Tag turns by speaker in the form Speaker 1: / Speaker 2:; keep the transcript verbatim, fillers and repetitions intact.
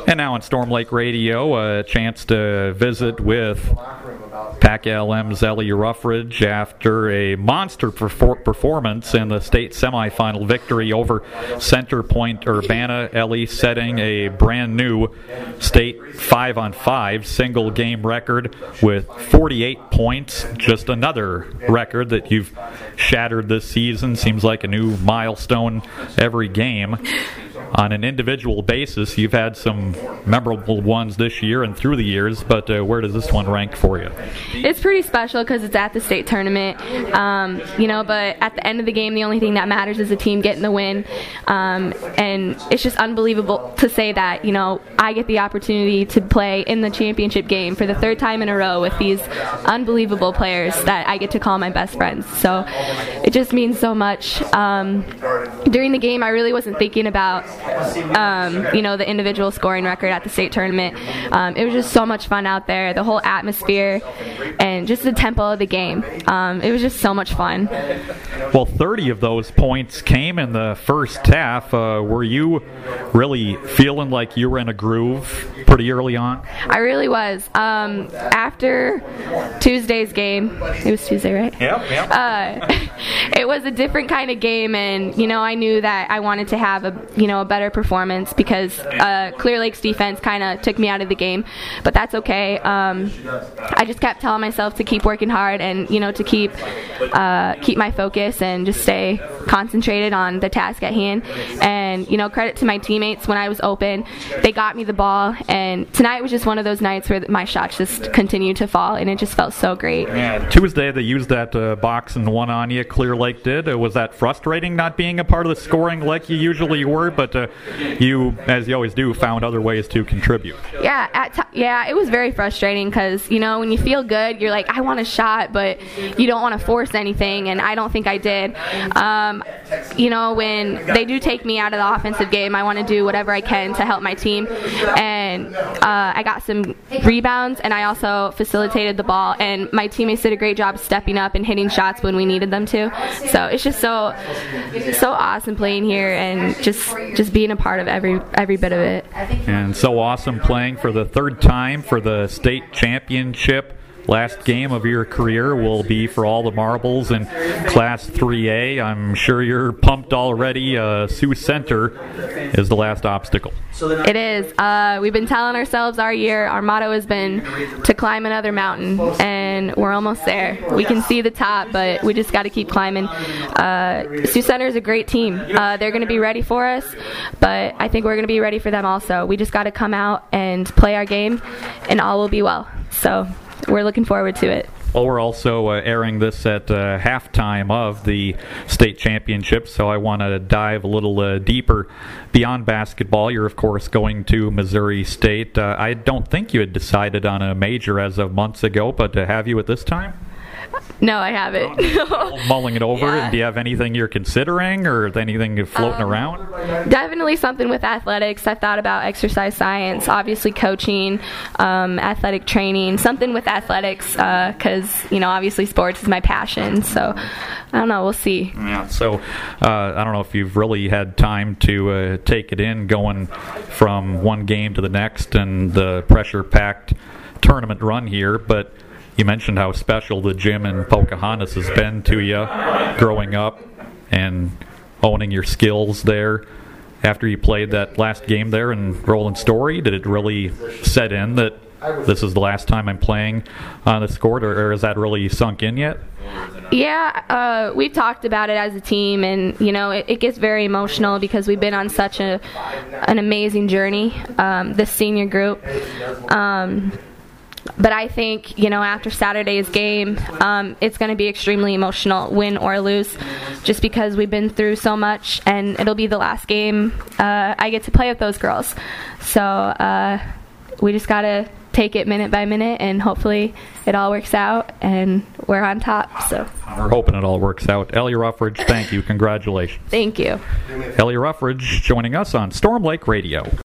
Speaker 1: And now on Storm Lake Radio, a chance to visit with Pac L M's Ellie Ruffridge after a monster perfor- performance in the state semifinal victory over Center Point Urbana. Ellie setting a brand new state five on five single game record with forty-eight points. Just another record that you've shattered this season. Seems like a new milestone every game. On an individual basis, you've had some memorable ones this year and through the years, but uh, where does this one rank for you?
Speaker 2: It's pretty special because it's at the state tournament, um, you know, but at the end of the game, the only thing that matters is the team getting the win, um, and it's just unbelievable to say that, you know, I get the opportunity to play in the championship game for the third time in a row with these unbelievable players that I get to call my best friends, so it just means so much. Um, during the game, I really wasn't thinking about Um, you know, the individual scoring record at the state tournament. Um, it was just so much fun out there, the whole atmosphere and just the tempo of the game. Um, it was just so much fun.
Speaker 1: Well, thirty of those points came in the first half. Uh, were you really feeling like you were in a groove pretty early on?
Speaker 2: I really was. Um, after Tuesday's game, it was Tuesday, right?
Speaker 1: Yep, yep.
Speaker 2: Uh, it was a different kind of game, and, you know, I knew that I wanted to have a, you know, a better performance because uh, Clear Lake's defense kind of took me out of the game, but that's okay. Um, I just kept telling myself to keep working hard and, you know, to keep uh, keep my focus and just stay concentrated on the task at hand. And, you know, credit to my teammates when I was open. They got me the ball, and tonight was just one of those nights where my shots just continued to fall, and it just felt so great.
Speaker 1: Yeah, Tuesday they used that uh, box and one on you, Clear Lake did. Uh, was that frustrating not being a part of the scoring like you usually were, but uh, you, as you always do, found other ways to contribute?
Speaker 2: Yeah, at t- yeah, it was very frustrating because, you know, when you feel good, you're like, I want a shot, but you don't want to force anything, and I don't think I did. Um, you know, when they do take me out of the offensive game, I want to do whatever I can to help my team, and uh, I got some rebounds, and I also facilitated the ball, and my teammates did a great job stepping up and hitting shots when we needed them to. So it's just so so awesome playing here and just just being a part of every every bit of it.
Speaker 1: And so awesome playing for the third time for the state championship. Last game of your career will be for all the marbles in Class three A. I'm sure you're pumped already. Uh, Sioux Center is the last obstacle.
Speaker 2: It is. Uh, we've been telling ourselves our year, our motto has been to climb another mountain, and we're almost there. We can see the top, but we just got to keep climbing. Uh, Sioux Center is a great team. Uh, they're going to be ready for us, but I think we're going to be ready for them also. We just got to come out and play our game, and all will be well. So we're looking forward to it.
Speaker 1: Well, we're also uh, airing this at uh, halftime of the state championship, so I want to dive a little uh, deeper beyond basketball. You're, of course, going to Missouri State. Uh, I don't think you had decided on a major as of months ago, but uh, have you at this time?
Speaker 2: No, I haven't.
Speaker 1: Mulling it over.
Speaker 2: Yeah.
Speaker 1: Do you have anything you're considering or anything floating
Speaker 2: um,
Speaker 1: around?
Speaker 2: Definitely something with athletics. I thought about exercise science, obviously coaching, um, athletic training, something with athletics because, uh, you know, obviously sports is my passion. So, I don't know. We'll see.
Speaker 1: Yeah, so uh, I don't know if you've really had time to uh, take it in going from one game to the next and the pressure-packed tournament run here, but you mentioned how special the gym in Pocahontas has been to you growing up and owning your skills there. After you played that last game there in Roland Story, did it really set in that this is the last time I'm playing on this court, or, or has that really sunk in yet?
Speaker 2: Yeah, uh, we've talked about it as a team, and, you know, it, it gets very emotional because we've been on such a an amazing journey, um, this senior group. Um But I think, you know, after Saturday's game, um, it's going to be extremely emotional, win or lose, just because we've been through so much, and it'll be the last game uh, I get to play with those girls. So uh, we just got to take it minute by minute, and hopefully it all works out, and we're on top. So
Speaker 1: we're hoping it all works out. Ellie Ruffridge, thank you. Congratulations.
Speaker 2: Thank you.
Speaker 1: Ellie Ruffridge joining us on Storm Lake Radio.